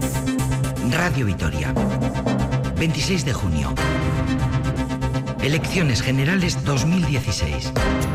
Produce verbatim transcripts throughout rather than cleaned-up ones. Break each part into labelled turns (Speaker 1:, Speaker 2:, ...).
Speaker 1: Radio Vitoria. veintiséis de junio. Elecciones Generales dos mil dieciséis.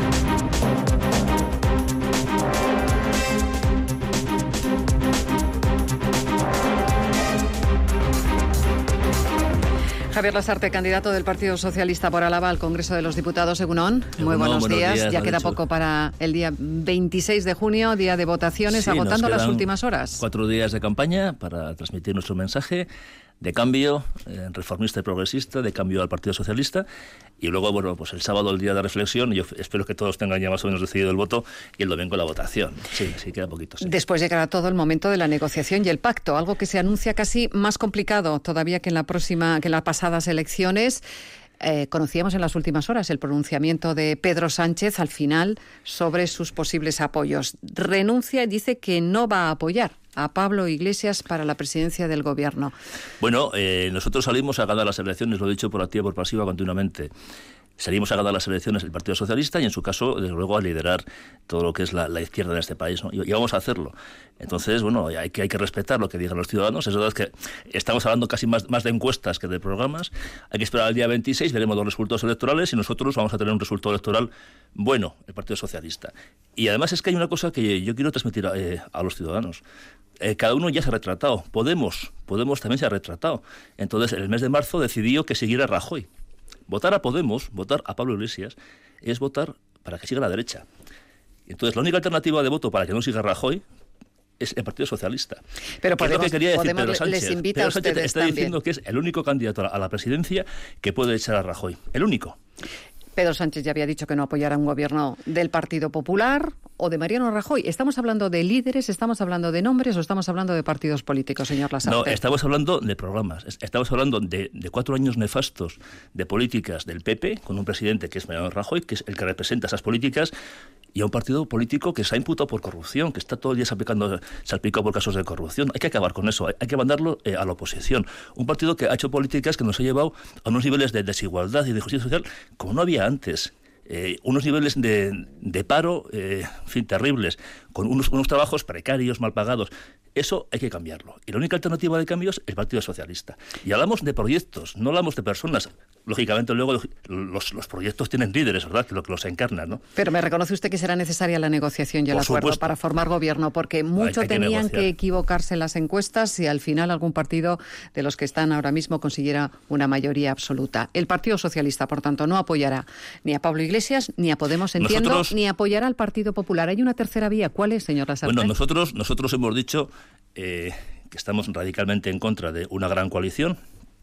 Speaker 2: Javier Lasarte, candidato del Partido Socialista por Álava al Congreso de los Diputados. Egunon, muy buenos,
Speaker 3: buenos
Speaker 2: días.
Speaker 3: días.
Speaker 2: Ya queda dicho. poco para el día veintiséis de junio, día de votaciones,
Speaker 3: sí,
Speaker 2: agotando las últimas horas.
Speaker 3: Cuatro días de campaña para transmitir nuestro mensaje de cambio eh, reformista y progresista, de cambio al Partido Socialista. Y luego, bueno, pues el sábado, el día de reflexión, y yo espero que todos tengan ya más o menos decidido el voto, y el domingo la votación. Sí, sí, queda poquito. Sí.
Speaker 2: Después llegará todo el momento de la negociación y el pacto, algo que se anuncia casi más complicado todavía que en la próxima, que en las pasadas elecciones. Eh, conocíamos en las últimas horas el pronunciamiento de Pedro Sánchez al final sobre sus posibles apoyos. Renuncia y dice que no va a apoyar a Pablo Iglesias para la presidencia del Gobierno.
Speaker 3: Bueno, eh, nosotros salimos a ganar las elecciones, lo he dicho por activa y por pasiva continuamente. Salimos a ganar las elecciones el Partido Socialista y, en su caso, desde luego, a liderar todo lo que es la, la izquierda en este país, ¿no? Y, y vamos a hacerlo. Entonces, bueno, hay que, hay que respetar lo que digan los ciudadanos. Es verdad que estamos hablando casi más, más de encuestas que de programas. Hay que esperar al día veintiséis, veremos los resultados electorales y nosotros vamos a tener un resultado electoral bueno, el Partido Socialista. Y además es que hay una cosa que yo quiero transmitir a, eh, a los ciudadanos. Eh, cada uno ya se ha retratado. Podemos, Podemos también se ha retratado. Entonces, en el mes de marzo decidió que siguiera Rajoy. Votar a Podemos, votar a Pablo Iglesias, es votar para que siga la derecha. Entonces, la única alternativa de voto para que no siga Rajoy es el Partido Socialista.
Speaker 2: Pero Podemos,
Speaker 3: es lo que quería decir
Speaker 2: Podemos
Speaker 3: Pedro Sánchez.
Speaker 2: les invita
Speaker 3: Pedro
Speaker 2: a
Speaker 3: Sánchez
Speaker 2: ustedes
Speaker 3: está
Speaker 2: también.
Speaker 3: diciendo que es el único candidato a la presidencia que puede echar a Rajoy. El único.
Speaker 2: Pedro Sánchez ya había dicho que no apoyará un gobierno del Partido Popular o de Mariano Rajoy. ¿Estamos hablando de líderes, estamos hablando de nombres o estamos hablando de partidos políticos, señor Lasarte?
Speaker 3: No, estamos hablando de programas. Estamos hablando de, de cuatro años nefastos de políticas del P P, con un presidente que es Mariano Rajoy, que es el que representa esas políticas, y a un partido político que se ha imputado por corrupción, que está todo el día salpicando, salpicado por casos de corrupción. Hay que acabar con eso, hay que mandarlo eh, a la oposición. Un partido que ha hecho políticas que nos ha llevado a unos niveles de desigualdad y de justicia social como no había antes. Eh, unos niveles de, de paro, eh, en fin, terribles, con unos, unos trabajos precarios, mal pagados. Eso hay que cambiarlo. Y la única alternativa de cambio es el Partido Socialista. Y hablamos de proyectos, no hablamos de personas. Lógicamente, luego los, los proyectos tienen líderes, ¿verdad?, que, lo, que los encarnan, ¿no?
Speaker 2: Pero me reconoce usted que será necesaria la negociación y el
Speaker 3: Por
Speaker 2: acuerdo
Speaker 3: supuesto.
Speaker 2: para formar gobierno, porque mucho
Speaker 3: hay, hay
Speaker 2: tenían
Speaker 3: que,
Speaker 2: que equivocarse en las encuestas si al final algún partido de los que están ahora mismo consiguiera una mayoría absoluta. El Partido Socialista, por tanto, no apoyará ni a Pablo Iglesias, ni a Podemos, entiendo,
Speaker 3: nosotros,
Speaker 2: ni apoyará al Partido Popular. Hay una tercera vía. ¿Cuál es, señor Lasarte?
Speaker 3: Bueno, nosotros, nosotros hemos dicho eh, que estamos radicalmente en contra de una gran coalición.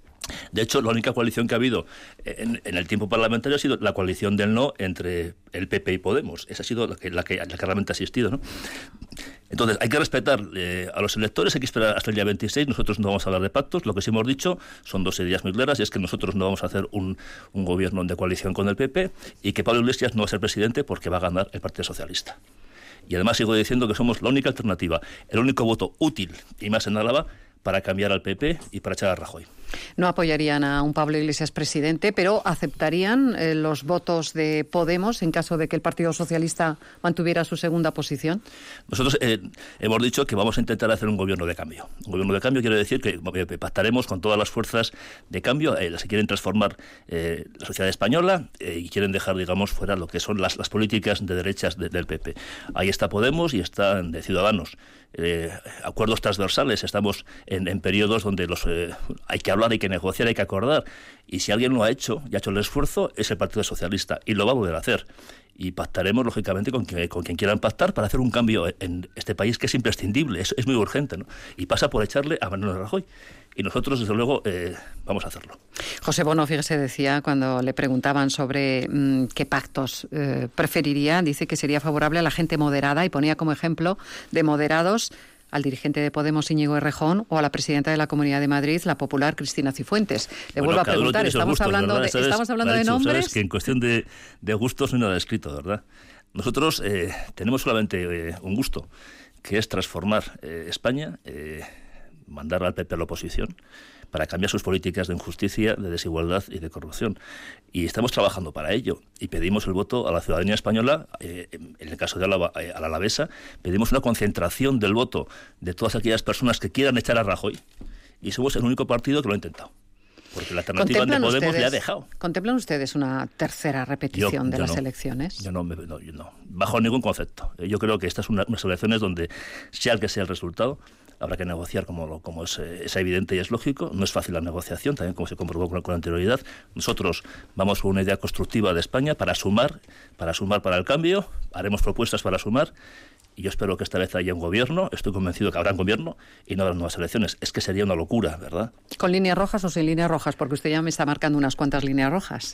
Speaker 3: De hecho, la única coalición que ha habido en, en el tiempo parlamentario ha sido la coalición del no entre el P P y Podemos. Esa ha sido la que, la que, la que realmente ha existido, ¿no? Entonces, hay que respetar eh, a los electores, hay que esperar hasta el día veintiséis. Nosotros no vamos a hablar de pactos. Lo que sí hemos dicho son dos ideas muy claras, y es que nosotros no vamos a hacer un, un gobierno de coalición con el P P y que Pablo Iglesias no va a ser presidente porque va a ganar el Partido Socialista. Y además sigo diciendo que somos la única alternativa, el único voto útil, y más en Álava, para cambiar al P P y para echar a Rajoy.
Speaker 2: No apoyarían a un Pablo Iglesias presidente, pero aceptarían eh, los votos de Podemos en caso de que el Partido Socialista mantuviera su segunda posición.
Speaker 3: Nosotros eh, hemos dicho que vamos a intentar hacer un gobierno de cambio. Un gobierno de cambio quiere decir que eh, pactaremos con todas las fuerzas de cambio, eh, las que quieren transformar eh, la sociedad española eh, y quieren dejar, digamos, fuera lo que son las, las políticas de derechas de, del P P. Ahí está Podemos y está de Ciudadanos. Eh, acuerdos transversales, estamos en, en periodos donde los eh, hay que hablar, hay que negociar, hay que acordar, y si alguien lo ha hecho y ha hecho el esfuerzo es el Partido Socialista, y lo va a volver a hacer, y pactaremos lógicamente con quien, con quien quieran pactar para hacer un cambio en este país que es imprescindible, es, es muy urgente, ¿no? Y pasa por echarle a Mariano Rajoy. Y nosotros, desde luego, eh, vamos a hacerlo.
Speaker 2: José Bono, fíjese, decía, cuando le preguntaban sobre mmm, qué pactos eh, preferiría, dice que sería favorable a la gente moderada y ponía como ejemplo de moderados al dirigente de Podemos, Íñigo Errejón, o a la presidenta de la Comunidad de Madrid, la popular Cristina Cifuentes. Le
Speaker 3: bueno,
Speaker 2: vuelvo a preguntar, ¿estamos
Speaker 3: gustos,
Speaker 2: hablando, de,
Speaker 3: ¿sabes?
Speaker 2: ¿estamos hablando
Speaker 3: de
Speaker 2: dicho, nombres?
Speaker 3: Sabes que en cuestión de, de gustos no hay nada escrito, ¿verdad? Nosotros eh, tenemos solamente eh, un gusto, que es transformar eh, España, eh, mandar al P P a la oposición, para cambiar sus políticas de injusticia, de desigualdad y de corrupción. Y estamos trabajando para ello. Y pedimos el voto a la ciudadanía española, eh, en el caso de Álava, eh, a la alavesa, pedimos una concentración del voto de todas aquellas personas que quieran echar a Rajoy, y somos el único partido que lo ha intentado. Porque la alternativa de Podemos
Speaker 2: ustedes,
Speaker 3: le ha dejado.
Speaker 2: ¿Contemplan ustedes una tercera repetición
Speaker 3: yo,
Speaker 2: de
Speaker 3: yo
Speaker 2: las
Speaker 3: no,
Speaker 2: elecciones?
Speaker 3: Yo no, no, yo no, bajo ningún concepto. Yo creo que estas son unas elecciones donde, sea el que sea el resultado, habrá que negociar como, como es, es evidente y es lógico. No es fácil la negociación, también como se comprobó con, con anterioridad. Nosotros vamos con una idea constructiva de España para sumar, para sumar para el cambio, haremos propuestas para sumar. Y yo espero que esta vez haya un gobierno, estoy convencido que habrá un gobierno y no habrá nuevas elecciones. Es que sería una locura, ¿verdad?
Speaker 2: ¿Con líneas rojas o sin líneas rojas? Porque usted ya me está marcando unas cuantas líneas rojas.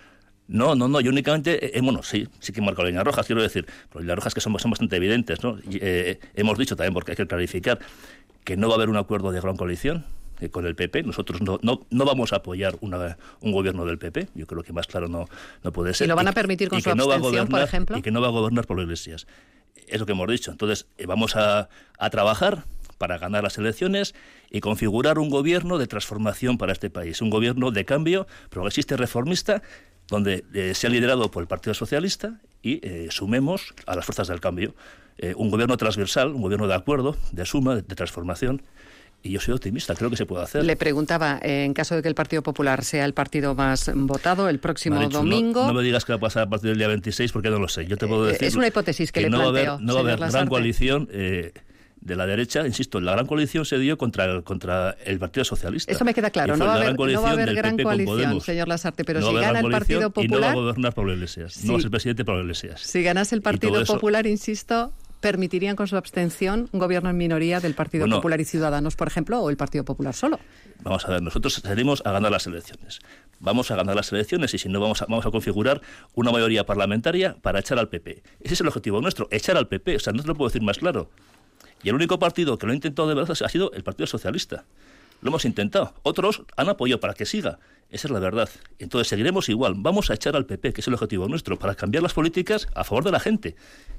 Speaker 3: No, no, no, yo únicamente, eh, bueno, sí, sí que he marcado líneas rojas, quiero decir, pero líneas rojas que son, son bastante evidentes, ¿no? Y, eh, hemos dicho también, porque hay que clarificar, que no va a haber un acuerdo de gran coalición eh, con el P P. Nosotros no, no, no vamos a apoyar una, un gobierno del P P, yo creo que más claro no, no puede ser.
Speaker 2: ¿Y lo van a permitir con su abstención, por ejemplo?
Speaker 3: Y que no va a gobernar por Iglesias. Es lo que hemos dicho. Entonces, eh, vamos a, a trabajar para ganar las elecciones y configurar un gobierno de transformación para este país, un gobierno de cambio progresista y reformista, donde eh, sea liderado por el Partido Socialista y eh, sumemos a las fuerzas del cambio. Eh, un gobierno transversal, un gobierno de acuerdo, de suma, de, de transformación. Y yo soy optimista, creo que se puede hacer.
Speaker 2: Le preguntaba, eh, en caso de que el Partido Popular sea el partido más votado el próximo
Speaker 3: Marichu,
Speaker 2: domingo...
Speaker 3: No, no me digas que va a pasar a partir del día veintiséis, porque no lo sé. Yo te puedo decir...
Speaker 2: Eh, es una hipótesis que, que le
Speaker 3: no
Speaker 2: planteo,
Speaker 3: va a haber, no va a haber gran
Speaker 2: Lasarte.
Speaker 3: coalición eh, de la derecha. Insisto, la gran coalición se dio contra el, contra el Partido Socialista.
Speaker 2: Eso me queda claro. No va, haber, no va a haber gran coalición, señor Lasarte, pero
Speaker 3: no
Speaker 2: si gana el Partido Popular...
Speaker 3: Y no va a gobernar Pablo Iglesias. Sí. No va a ser presidente Pablo Iglesias.
Speaker 2: Si ganase el Partido
Speaker 3: eso,
Speaker 2: Popular, insisto... ¿Permitirían con su abstención un gobierno en minoría del Partido bueno, Popular y Ciudadanos, por ejemplo, o el Partido Popular solo?
Speaker 3: Vamos a ver, nosotros salimos a ganar las elecciones. Vamos a ganar las elecciones y si no vamos a, vamos a configurar una mayoría parlamentaria para echar al P P. Ese es el objetivo nuestro, echar al P P. O sea, no te lo puedo decir más claro. Y el único partido que lo ha intentado de verdad ha sido el Partido Socialista. Lo hemos intentado. Otros han apoyado para que siga. Esa es la verdad. Entonces seguiremos igual. Vamos a echar al P P, que es el objetivo nuestro, para cambiar las políticas a favor de la gente.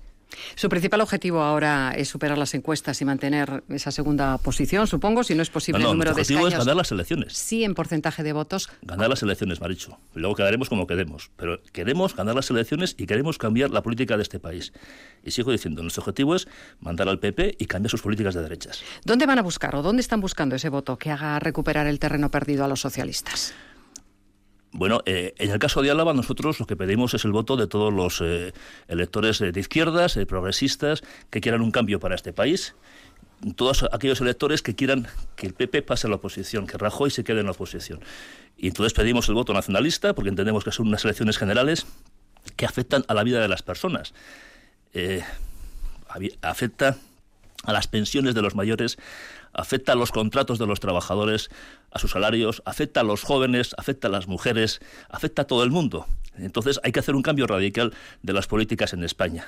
Speaker 2: Su principal objetivo ahora es superar las encuestas y mantener esa segunda posición, supongo, si no es posible
Speaker 3: no, no,
Speaker 2: el número de escaños.
Speaker 3: El objetivo es ganar las elecciones.
Speaker 2: Sí, en porcentaje de votos.
Speaker 3: Ganar las elecciones, Marichu. Luego quedaremos como quedemos. Pero queremos ganar las elecciones y queremos cambiar la política de este país. Y sigo diciendo, nuestro objetivo es mandar al P P y cambiar sus políticas de derechas.
Speaker 2: ¿Dónde van a buscar o dónde están buscando ese voto que haga recuperar el terreno perdido a los socialistas?
Speaker 3: Bueno, eh, en el caso de Álava nosotros lo que pedimos es el voto de todos los eh, electores de izquierdas, eh, progresistas, que quieran un cambio para este país. Todos aquellos electores que quieran que el P P pase a la oposición, que Rajoy se quede en la oposición. Y entonces pedimos el voto nacionalista porque entendemos que son unas elecciones generales que afectan a la vida de las personas. Eh, afecta a las pensiones de los mayores, afecta a los contratos de los trabajadores, a sus salarios, afecta a los jóvenes, afecta a las mujeres, afecta a todo el mundo. Entonces hay que hacer un cambio radical de las políticas en España.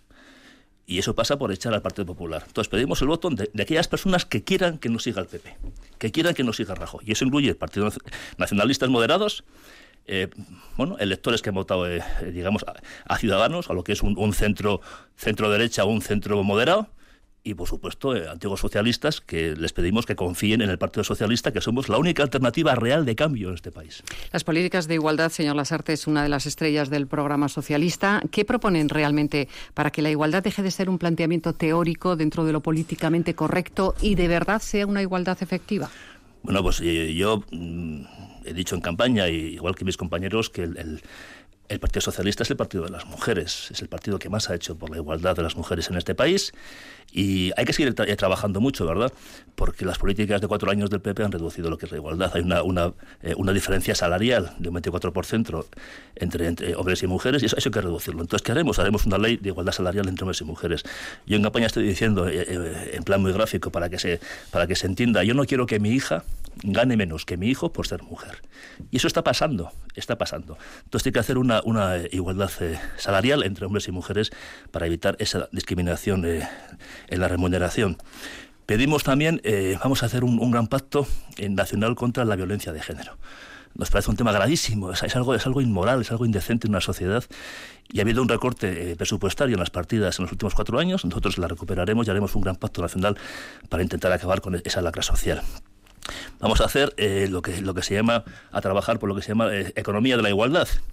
Speaker 3: Y eso pasa por echar al Partido Popular. Entonces pedimos el voto de, de aquellas personas que quieran que no siga el P P, que quieran que no siga Rajoy. Y eso incluye partidos nacionalistas moderados, eh, bueno, electores que han votado, eh, digamos, a, a Ciudadanos, a lo que es un, un centro, centro derecha o un centro moderado. Y, por supuesto, eh, antiguos socialistas que les pedimos que confíen en el Partido Socialista, que somos la única alternativa real de cambio en este país.
Speaker 2: Las políticas de igualdad, señor Lasarte, es una de las estrellas del programa socialista. ¿Qué proponen realmente para que la igualdad deje de ser un planteamiento teórico dentro de lo políticamente correcto y de verdad sea una igualdad efectiva?
Speaker 3: Bueno, pues eh, yo mm, he dicho en campaña, y igual que mis compañeros, que el... el El Partido Socialista es el partido de las mujeres, es el partido que más ha hecho por la igualdad de las mujeres en este país y hay que seguir tra- trabajando mucho, ¿verdad? Porque las políticas de cuatro años del P P han reducido lo que es la igualdad. Hay una, una, eh, una diferencia salarial de un veinticuatro por ciento entre, entre hombres y mujeres y eso, eso hay que reducirlo. Entonces, ¿qué haremos? Haremos una ley de igualdad salarial entre hombres y mujeres. Yo en campaña estoy diciendo, eh, eh, en plan muy gráfico, para que se, para que se entienda, yo no quiero que mi hija gane menos que mi hijo por ser mujer. Y eso está pasando, está pasando. Entonces hay que hacer una, una igualdad eh, salarial entre hombres y mujeres para evitar esa discriminación eh, en la remuneración. Pedimos también, eh, vamos a hacer un, un gran pacto eh, nacional contra la violencia de género. Nos parece un tema gravísimo, es, es, algo, es algo inmoral, es algo indecente en una sociedad y ha habido un recorte eh, presupuestario en las partidas en los últimos cuatro años. Nosotros la recuperaremos y haremos un gran pacto nacional para intentar acabar con esa lacra social. Vamos a hacer eh, lo que lo que se llama, a trabajar por lo que se llama eh, economía de la igualdad.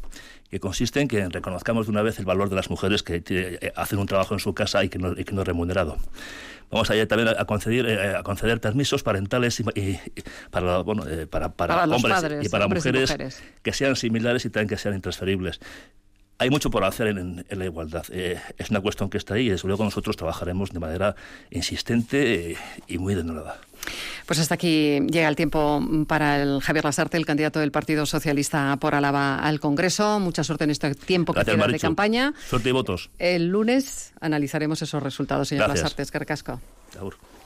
Speaker 3: que consiste en que reconozcamos de una vez el valor de las mujeres que eh, hacen un trabajo en su casa y que no, y que no es remunerado. Vamos a ir también a conceder, eh, a conceder permisos parentales y, y, y para, bueno, eh, para, para,
Speaker 2: para
Speaker 3: hombres
Speaker 2: padres,
Speaker 3: y para mujeres,
Speaker 2: y mujeres
Speaker 3: que sean similares y también que sean intransferibles. Hay mucho por hacer en, en la igualdad. Eh, es una cuestión que está ahí y desde luego nosotros trabajaremos de manera insistente eh, y muy denodada.
Speaker 2: Pues hasta aquí llega el tiempo para el Javier Lasarte, el candidato del Partido Socialista por Álava al Congreso. Mucha suerte en este tiempo que queda de campaña.
Speaker 3: Suerte y votos.
Speaker 2: El lunes analizaremos esos resultados, señor
Speaker 3: Gracias.
Speaker 2: Lasarte. Eskerrik asko.
Speaker 3: Agur.